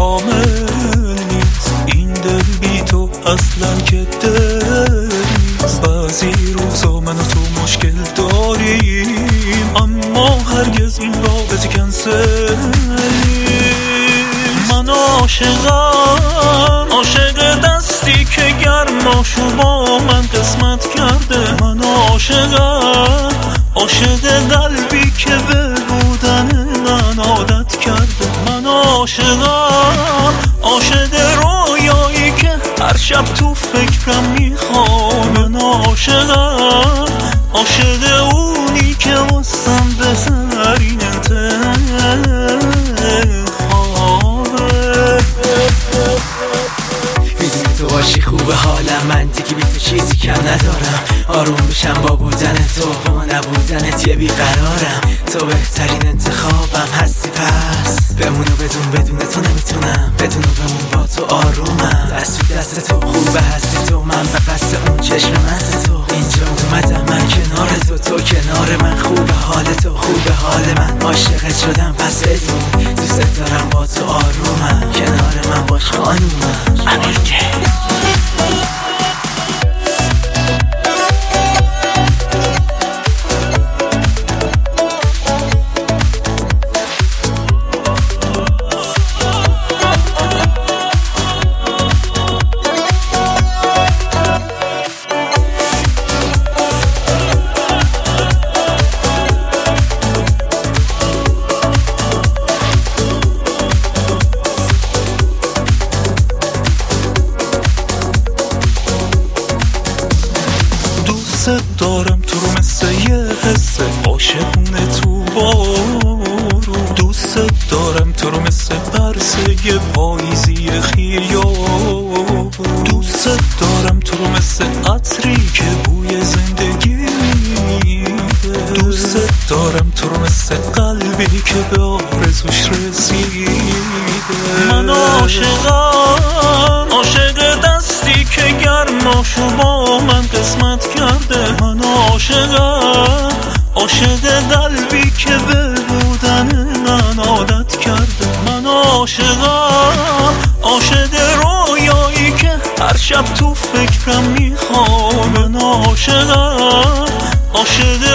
کامل نیست، این دل بی تو اصلا که دل نیست. بعضی روزا من و تو مشکل داریم، اما هرگز این رابطه کنسل نیست. من عاشق دستی که گرماشو با من قسمت کرده. من عاشق قلبی که به بودن من عادت کرده. من عاشق رویایی که هر شب تو فکرم میخوام. من عاشق اونی که واسم بذارین انتخابه. میدونی تو باشی خوبه حالم، من دیگه بی تو چیزی کم ندارم. آروم بشم با بودن تو، با نبودنت یه بیقرارم. تو بهترین انتخابم هستی، پس بمون و بدون تو نمیتونم. بدون و بمون با تو آرومم. دست تو دست تو خوبه هستی تو، من به قصد اون چشم مست تو. اینجا اومدم من کنار تو کنار من. خوبه حال تو خوبه حال من. عاشقت شدم پس بدون دوست دارم با تو آرومم. کنار من باش خانومم. امیرجه دوست دارم تو رو مثل یه حس عاشقونه تو بارون. دوست دارم تو رو مثل برسه پاییزی خیابون. دوست دارم تو رو مثل عطری که بوی زندگی میده. دوست دارم تو رو مثل قلبی که به آرزوش رسیده. من عاشق دستی که گرماشو با من قسمت کرده. من عاشق قلبی که به بودن من عادت کرده. من عاشق رویایی که هر شب تو فکرم میخوام. من عاشق